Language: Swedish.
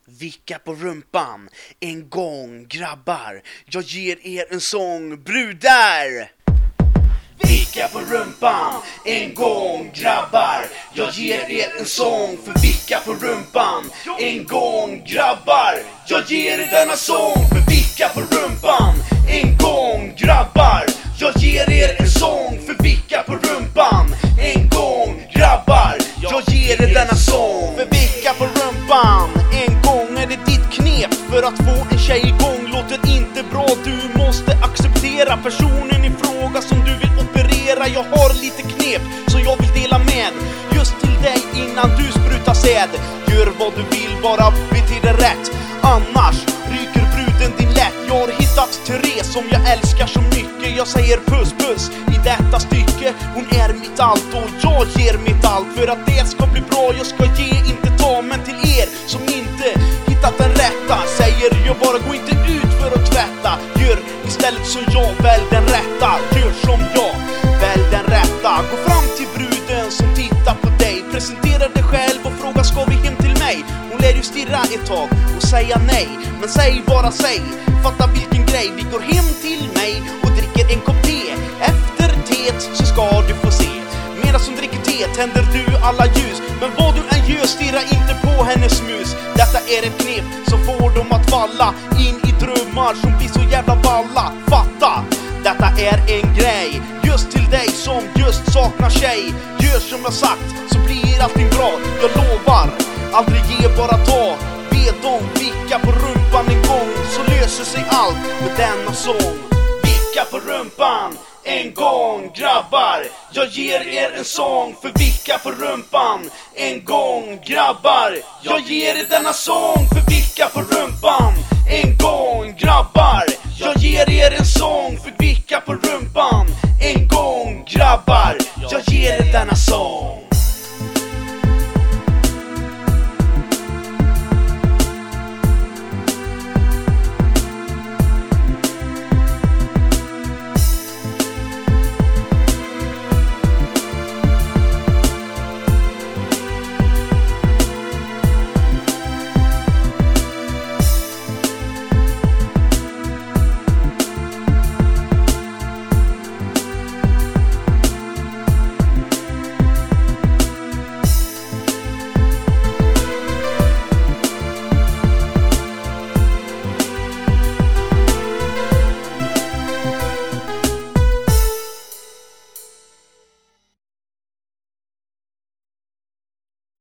Vicka på rumpan en gång, grabbar. Jag ger er en sång, brudar. Vicka på rumpan en gång, grabbar. Jag ger er en sång för vicka på rumpan en gång, grabbar. Jag ger er denna sång för vicka på rumpan en gång, grabbar. Jag ger er en sång för vicka på rumpan en gång, grabbar. Jag ger er denna sång för vicka på rumpan en gång. Är det ditt knep för att få en tjej igång? Låter inte bra, du måste acceptera personen i fråga som du vill operera. Jag har lite knep som jag vill dela med just till dig innan du sprutar säd. Gör vad du vill, bara bete dig rätt, annars ryker bruden din lätt. Jag har hittat Therese som jag älskar så mycket. Jag säger puss puss i detta stycke. Hon är mitt allt och jag ger mitt allt för att det ska bli bra. Jag ska ge, inte ta, men till er som inte hittat den rätta säger jag bara, gå inte ut för att tvätta. Gör istället som jag, välj den rätta. Gör som jag, välj den rätta. Gå fram till bruden som tittar på dig, presentera dig själv och fråga, ska vi hem till mig? Hon lär ju stirra ett tag och säga nej, men säg bara säg, fatta vilken grej. Vi går hem till mig och dricker en kopp te. Efter teet så ska du få se. Medan som dricker te tänder du alla ljus, men vad du än gör, stirra inte på hennes mus. Detta är ett knep som får dem att falla in i drömmar som blir så jävla balla. Fatta, detta är en grej just till dig som just saknar tjej. Gör som jag sagt så blir allting bra. Jag lovar, aldrig ge, bara ta. Be dem vicka på rumpan en gång, så löser sig allt med denna sång. Vicka på rumpan en gång, grabbar. Jag ger er en sång för vicka på rumpan en gång, grabbar. Jag ger er denna sång